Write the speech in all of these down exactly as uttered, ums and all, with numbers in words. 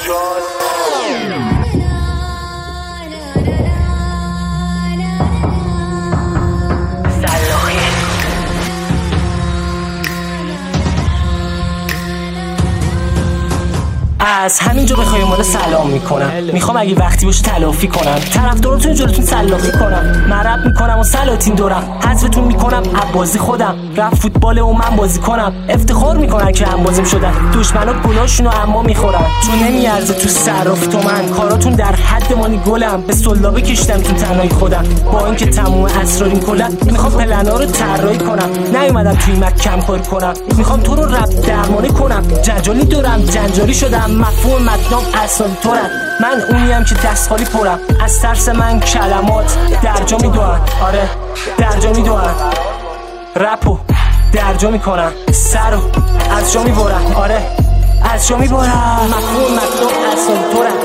از همینجا به خیمالا سلام میکنم. میخوام اگه وقتی باشه تلافی کنم، طرفداراتون جلوتون سلاخی کنم. من رپ میکنم و سلاطین دورم، حذفتون میکنم عبازی خودم. رپ فوتبال و من بازی کنم، افتخار میکنن که هم بازیم شدن. دشمنا گلاشونو اما میخورن، چون نمیارزه تو صراف تو من. کاراتون در حد مانی گلم، به سلابه کشتم تو تنهایی خودم. با اینکه تموم اسراریم کلا، میخوام پلنا رو طراحی کنم. نیومدم توی مک کم کار کنم، میخوام تو رو رپ درمانی کنم. جنجالی دورم، جنجالی شدم، مفهوم متنام اصلا طورم. من اونیم که دست خالی پرم، از ترس من کلمات درجا میدوان. آره درجا میدوان، رپو درجا میکنم، سرو از جا میبرم. آره از جا میبرم، مفهوم متنام اصلا طورم.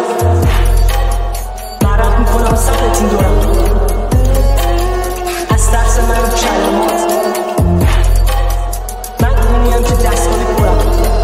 من رپ میکنم سرتون دورم، از ترس من کلمات. من اونیم که دست خالی پرم،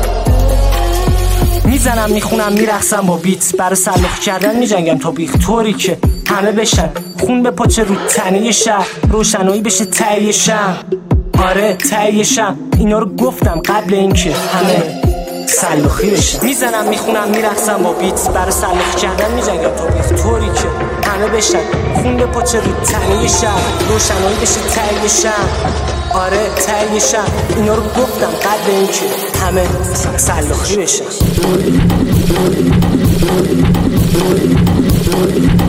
میزنم میخونم میرقصم با بیت. برای سلاخ کردن میجنگم تا بیخ، طوری که همه بشن خون به پاچه رو تنه شهر. روشنایی بشه تهیه شهر، آره تهیه شهر. اینا رو گفتم قبل اینکه همه سلاخی بشن. میزنم میخونم میرقصم با بیت. برای سلاخ کردن میجنگم تا بیخ، طوری که همه بشن خون به پاچه رو تنه شهر. روشنایی بشه تهیه شهر، آره تهیه شهر. اینا رو گفتم قبل اینکه همه سلاخی بشن.